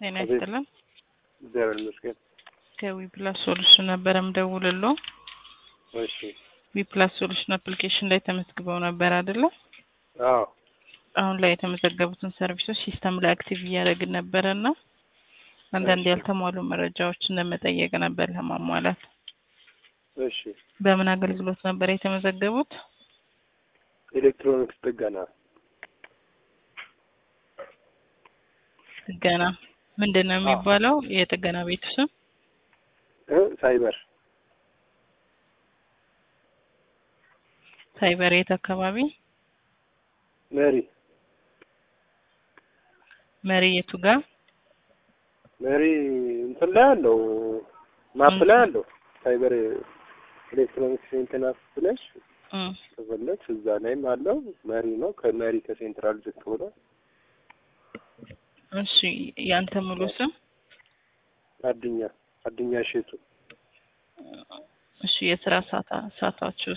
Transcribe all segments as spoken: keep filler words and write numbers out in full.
ጤና ይስጥልን። እግዚአብሔር ይመስገን። ከዊፕላስ ሶሉሽን ነበርም ደውልሎ። እሺ ዊፕላስ ሶሉሽን አፕሊኬሽን ላይ ተመዝግበው ነበር አይደለ? አዎ። አሁን ላይ የተመዘገቡትን ሰርቪሶች ሲስተም ላይ አክቲቭ እያደረግን ነበርና አንዳንድ ያልተሟሉ መረጃዎችን ለመጠየቅ ነበር ለማሟላት። እሺ በምን አገልግሎት ነበር የተመዘገቡት? ኤሌክትሮኒክስ ጥገና። ጥገና ምንድነው የሚባለው? የጥገና ቤት ስም እ ሳይበር ሳይበር የት አካባቢ? መሪ መሪ የቱ ጋር? መሪ እንትን ላይ አለው ማፕ ላይ አለው። ሳይበር ኤሌክትሮኒክስ ኢንተርኔት ፍለሽ ተበለች እዛ ላይም አለው። መሪ ነው። ከመሪ ከሴንትራል ዝቅ ብሎ። እሺ ያንተ ሙሉ ስም? አድኛ አድኛ ሸቱ። እሺ የስራ ሰዓታ ሰዓታችሁስ?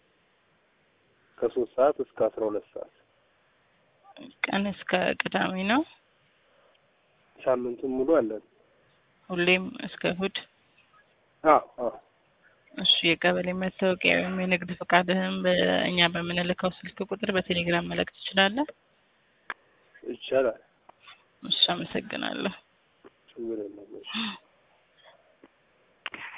ከሶስት ሰዓት እስከ አስራ ሁለት ሰዓት። ቀን እስከ ቅዳሜ ነው? ሳምንቱን ሙሉ አለን። ሁሌም እስከ እሑድ? አዎ አዎ። እሺ የቀበሌ መታወቂያ ወይም የንግድ ፈቃድህን በእኛ በምንልከው ስልክ ቁጥር በቴሌግራም መላክ ትችላለህ? ይቻላል። እሺ አመሰግናለሁ። ችግር የለም።